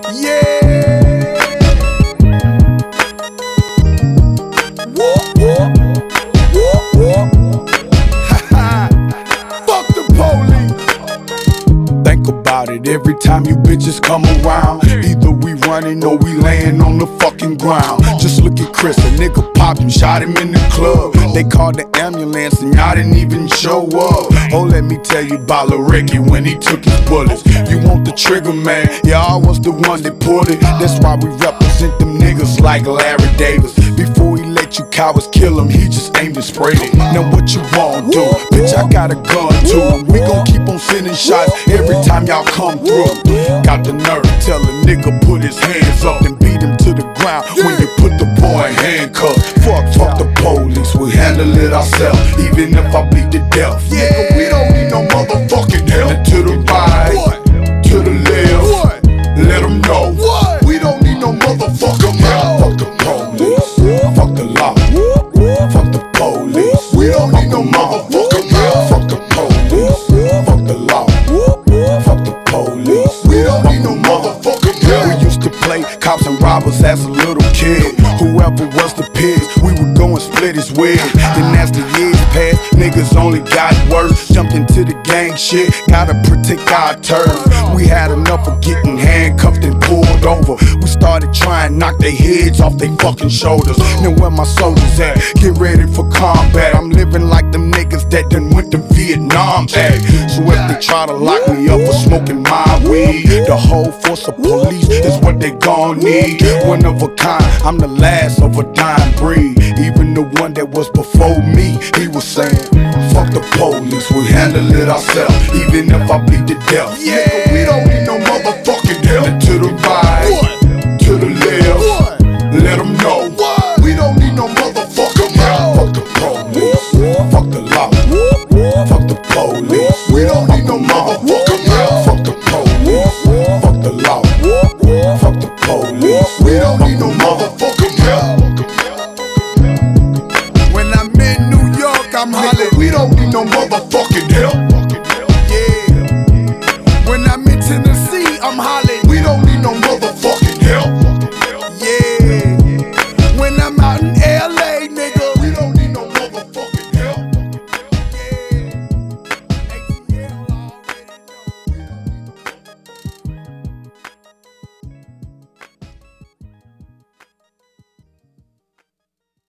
Yeah. Whoop, whoop. Whoop, whoop. Ha Fuck the police. Think about it every time you bitches come around. Either we running or we laying on the fucking ground. Just look at Chris, a nigga popped him, shot him in the club. They called the ambulance and y'all didn't even show up. Oh, let me tell you about Lil Ricky when he took his bullets. You want the trigger, man? Y'all was the one that pulled it. That's why we represent them niggas like Larry Davis. Before he let you cowards kill him, he just aimed and sprayed it. Now what you won't do? Bitch, I got a gun too, and we gon' keep on sending shots every time y'all come through. Got the nerve to tell a nigga put his hands up and beat him to the ground when you put the boy in handcuffs. Fuck the police, we handle it ourselves, even if I bleed to death. Nigga, we don't need no motherfucking help. And to the right, to the left, let them know we don't need no motherfucking help. Fuck the police, fuck the law, fuck the police. We don't need no motherfucking help. Fuck the police, fuck the law, fuck the police. We don't need no motherfucking help. We used to play cops and robbers as a little kid. Whoever was the pigs, we would go and split his wig. Then as the years passed, niggas only got worse. Jumped into the gang shit, gotta protect our turf. We had enough of getting handcuffed and pulled over. We started trying to knock their heads off their fucking shoulders. Now where my soldiers at? Get ready for combat. I'm living like them niggas that done went to Vietnam. Ay. So if they try to lock me up for smoking my weed, the whole force of police is what they gon' need. One of a kind, I'm the last of a dying breed. Even the one that was before me, he was saying, fuck the police, we handle it ourselves, even if I bleed to death. Nigga, we don't need no motherfucking help. And to the right, to the left, let them know we don't need no motherfucking help. Fuck the police, fuck the law, fuck the police. We don't need no motherfucking help. Fuck the police, fuck the law, fuck the police. We don't need no motherfucking help. When I'm in New York, I'm hollering, we don't need no motherfucking help.